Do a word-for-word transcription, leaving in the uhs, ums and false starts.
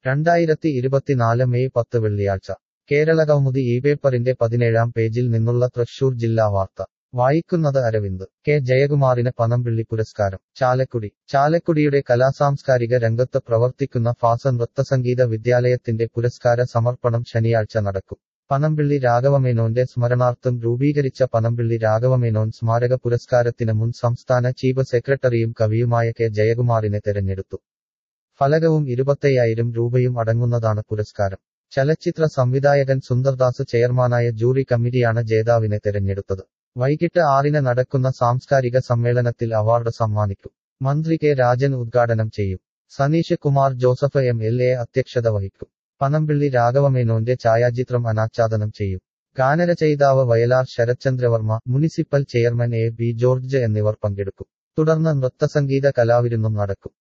രണ്ടായിരത്തി ഇരുപത്തിനാല് മെയ് പത്ത് വെള്ളിയാഴ്ച കേരളകൗമുദി ഈ പേപ്പറിന്റെ പതിനേഴാം പേജിൽ നിന്നുള്ള തൃശൂർ ജില്ലാ വാർത്ത വായിക്കുന്നത് അരവിന്ദ്. കെ ജയകുമാറിന് പനമ്പിള്ളി പുരസ്കാരം. ചാലക്കുടി. ചാലക്കുടിയുടെ കലാസാംസ്കാരിക രംഗത്ത് പ്രവർത്തിക്കുന്ന ഫാസ നൃത്തസംഗീത വിദ്യാലയത്തിന്റെ പുരസ്കാര സമർപ്പണം ശനിയാഴ്ച നടക്കും. പനമ്പിള്ളി രാഘവമേനോന്റെ സ്മരണാർത്ഥം രൂപീകരിച്ച പനമ്പിള്ളി രാഘവമേനോൻ സ്മാരക പുരസ്കാരത്തിന് മുൻ സംസ്ഥാന ചീഫ് സെക്രട്ടറിയും കവിയുമായ കെ ജയകുമാറിനെ തെരഞ്ഞെടുത്തു. ഫലകവും ഇരുപത്തയ്യായിരം രൂപയും അടങ്ങുന്നതാണ് പുരസ്കാരം. ചലച്ചിത്ര സംവിധായകൻ സുന്ദർദാസ് ചെയർമാനായ ജൂറി കമ്മിറ്റിയാണ് ജേതാവിനെ തെരഞ്ഞെടുത്തത്. വൈകിട്ട് ആറിന് നടക്കുന്ന സാംസ്കാരിക സമ്മേളനത്തിൽ അവാർഡ് സമ്മാനിക്കും. മന്ത്രി കെ രാജൻ ഉദ്ഘാടനം ചെയ്യും. Saneesh Kumar Joseph M L A അധ്യക്ഷത വഹിക്കും. പനമ്പിള്ളി രാഘവമേനോന്റെ ഛായാചിത്രം അനാച്ഛാദനം ചെയ്യും. ഗാനരചയിതാവ് Vayalar Sarathchandravarma, municipal chairman A B George എന്നിവർ പങ്കെടുക്കും. തുടർന്ന് നൃത്തസംഗീത കലാവിരുന്നും നടക്കും.